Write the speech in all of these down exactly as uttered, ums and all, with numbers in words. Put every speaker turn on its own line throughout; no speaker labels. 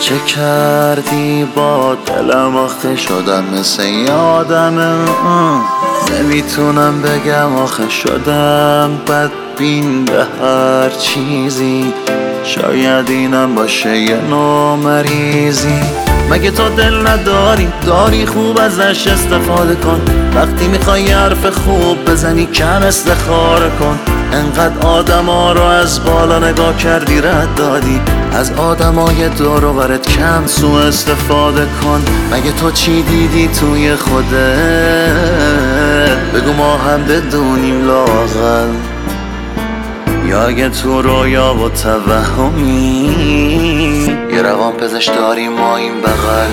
چه کردی با دلم آخه شدم مثل یادمه. نمیتونم بگم آخه شدم بدبین به هر چیزی. شاید اینم باشه یه نوع مریضی. مگه تو دل نداری؟ داری خوب ازش استفاده کن. وقتی میخوای حرف خوب بزنی کم استخاره کن. انقدر آدم ها رو از بالا نگاه کردی رد دادی. از آدم های دور و برت کم سو استفاده کن. مگه تو چی دیدی توی خودت؟ بگو ما هم بدونیم لااقل. یا اگه تو رویا و توهمی یه روان پزشک داریم ما این بغل.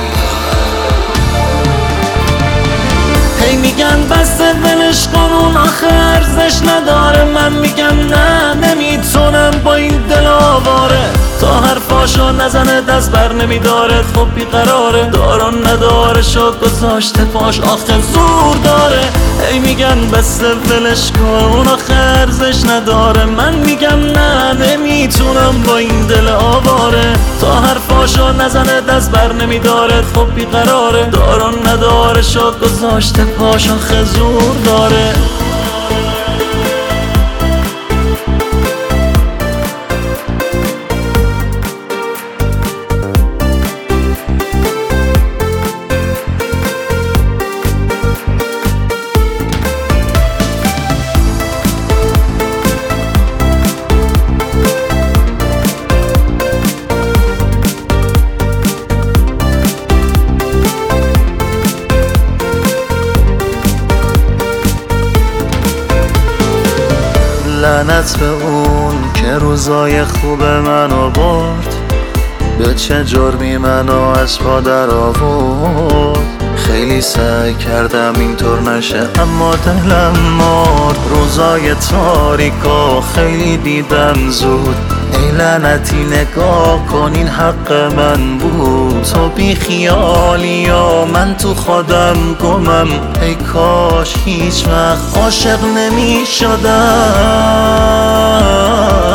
هی میگن بسته ولش کن اون آخه ارزش نداره. من میگم نه نمیتونم با این دل آواره. تا حرفاشو نزنه دست بر نمیداره. خب بیقراره داران نداره شد گذاشته پاش آخه زور داره. هی میگن بسته ولش کن اون آخه ارزش نداره. من میگم نه نمیتونم با این دل آواره. تا حرفاشو نزنه دست بر نمیداره. خب بیقراره داران نداره شد گذاشته پاش آخه زور داره. لعنت به اون که روزای خوب منو برد. به چه جرمی منو از پا در آورد. خیلی سعی کردم اینطور نشه اما دلم مرد. روزای تاریکو خیلی دیدم زود. ای لعنتی نگاه کن این حق من بود. تو بی خیالی و من تو خودم گمم. ای کاش هیچ وقت عاشق نمی شدم.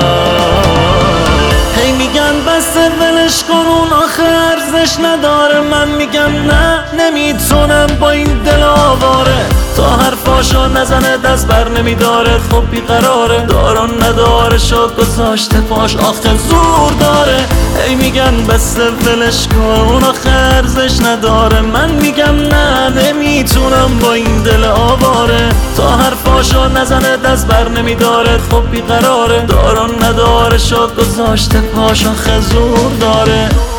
هی میگن بسته ولش کن اون آخه ارزش نداره. من میگم نه نمیتونم با این دل آواره. تا حرفاشو نزنه دست بر نمیداره. خب بیقراره داران نداره شد گذاشته پاش آخه زور داره. هی میگن بسته ولش کن اون آخه ارزش نداره. من میگم نه نمیتونم با این دل آواره. تا حرفاشو نزنه دست بر نمیداره. خب بیقراره داران نداره شد گذاشته پاش آخه زور داره.